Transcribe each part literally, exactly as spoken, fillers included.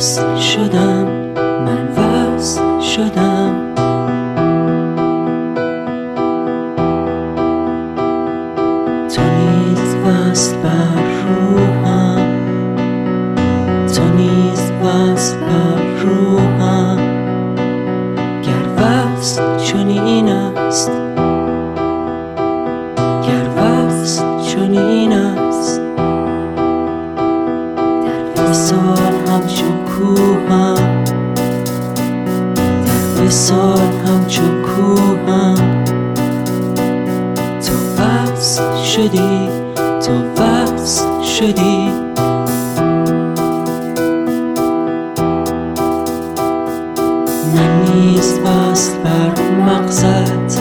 وصل شدم، من وصل شدم. تو نیز وصل بر روحم، تو نیز وصل بر روحم. گر وصل چنین است، گر وصل چنین است، در وصال همچو کوهم، در وصال همچو کوهم. تو وصل شدی، تو وصل شدی. من نیز وصل بر مغزت،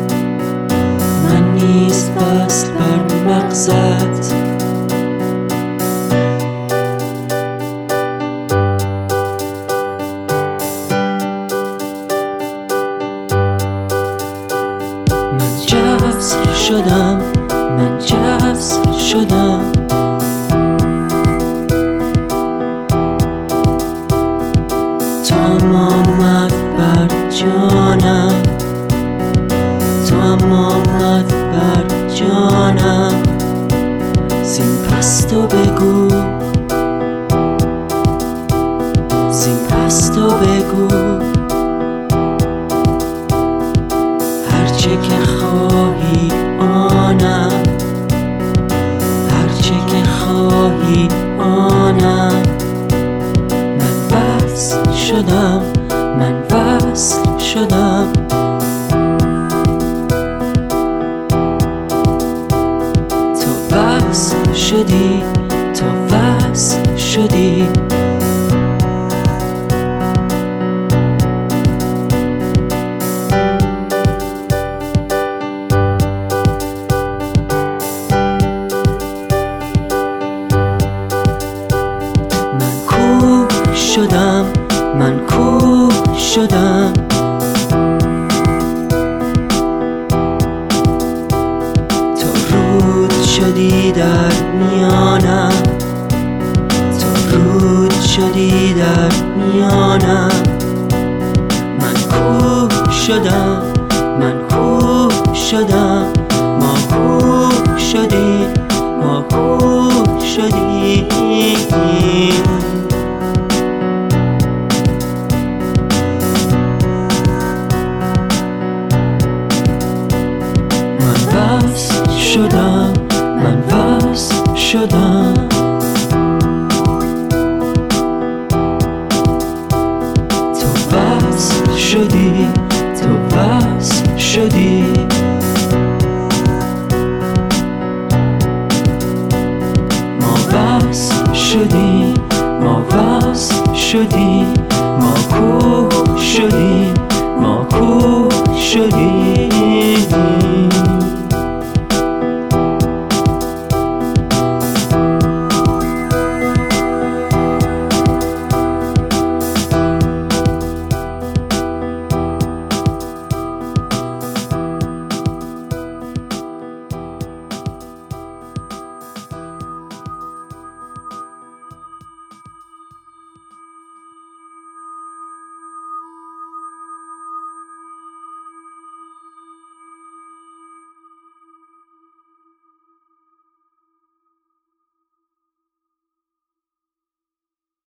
من نیز وصل بر مغزت. من جذب شدم، من جذب شدم. تو آمد بر جانم، تو آمد بر جانم. زین پس تو بگو، زین پس تو بگو. هرچه که خواهی آنم، هرچه که خواهی آنم. من وصل شدم، من وصل شدم. تو وصل شدی، تو وصل شدی. من کوه شدم، من کوه شدم. تو رود شدی در میانم، تو رود شدی در میانم. من کوه شدم، من کوه شدم. ما کوه شدیم، ما کوه شدیم. من وصل شدم، من وصل شدم.